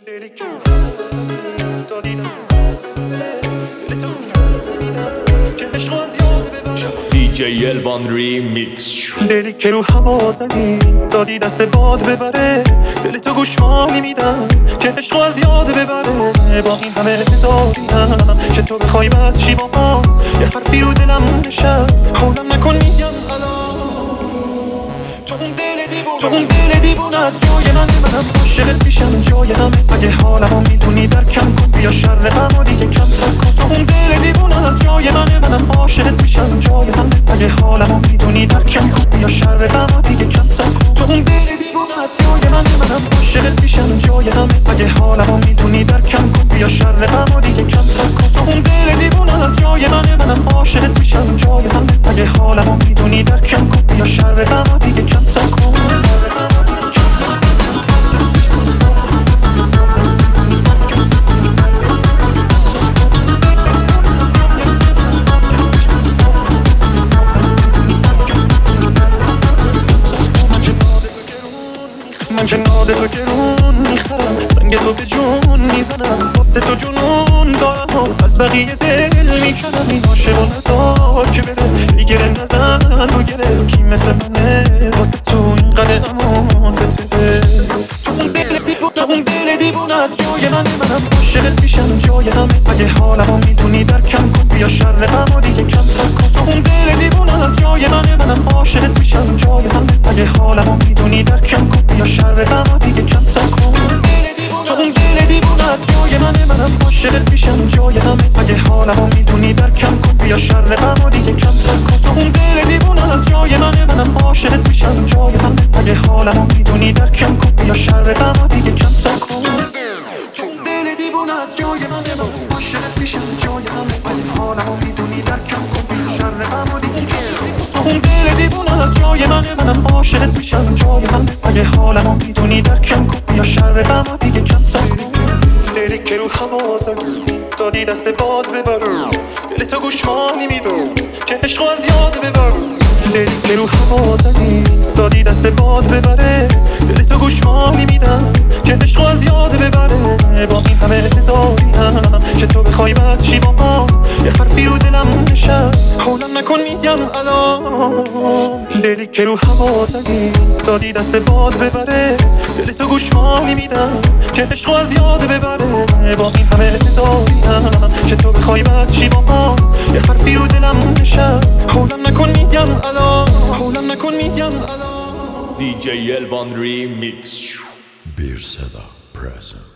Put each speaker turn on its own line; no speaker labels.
DJ Elvan Remix.
دلی که رو هوا زدی دادی دست باد ببره، دل تو گوشمالی میدم که عشقو از یاد ببره. با این همه هزاریم که تو بخوای بد شی با ما، یه حرفی رو دلم نشست حولم نکن میگم الان. تو اون دل دیوونت جای منم عاشقت میشم جای همه. اگه حالمو میتونی درکم کن بیا شر غمو دیگه کم کن. تو اون دل دیوونت جای منم عاشقت میشم جای همه. اگه حالمو میتونی درکم کن بیا شر غمو دیگه کم کن. تو اون دل دیوونت جای منم عاشقت میشم جای همه. اگه حالمو میتونی درکم کن بیا شر غمو دیگه کم کن. تو اون دل دیوونت جای منم عاشقت میشم جای همه. اگه حالمو میتونی درکم کن بیا شر غمو دیگه کم کن. من که ناز تو گرون میخرم، سنگ تو به جون میزنم، واسه تو جنون دارم و از بقیه دل میکنم. این عاشق و نزار که بره دیگه نزن رو گره، کی مثل منه واسه تو اینقدر امان بتره. تو اون دل دیوونت جای منم عاشقت میشم جای همه. اگه حالمو میتونی درکم کن بیا شر غمو دیگه کم کن. تو اون دل دیوونت جای منم عاشقت میشم جای همه. اگه حالمو میتونی درکم کن بیا شر غمو دیگه کم کن. تو اون دل دیوونت جای منم عاشقت میشم جای همه. اگه حالمو میتونی درکم کن بیا شر غمو دیگه کم کن. تو اون دل دیوونت جای منم عاشقت میشم جای همه. اگه حالمو میتونی درکم کن بیا شر غمو دیگه کم کن. تو اون دل دیوونت جای منم عاشقت میشم جای همه. اگه حالمو میتونی درکم کن بیا شر غمو دیگه کم کن. تو اون دل دیوونت جای منم عاشقت میشم جای همه. اگه حالمو میتونی درکم کن بیا شر غمو دیگه کم کن. دلی که رو هوا زدی دادی دست باد ببره، دل تو گوشمالی میدم که عشقو از یاد ببره. دلی که رو هوا زدی دادی دست باد ببره، دل تو گوشمالی میدم که عشقو از یاد ببره. با این همه هزاریم که تو بخوای بد شی با ما، یه حرفی رو دلم نشست حولم نکن میگم الان. دلی که رو هوا زدی دادی دست باد ببره، دل تو گوشمالی میدم که عشقو از یاد ببره. با این همه هزاریم که تو بخوای بد شی با ما، یه حرفی رو دلم نشست حولم نکن میگم الان. حولم نکن میگم الان.
DJ Elvan Remix.
Bir Seda present.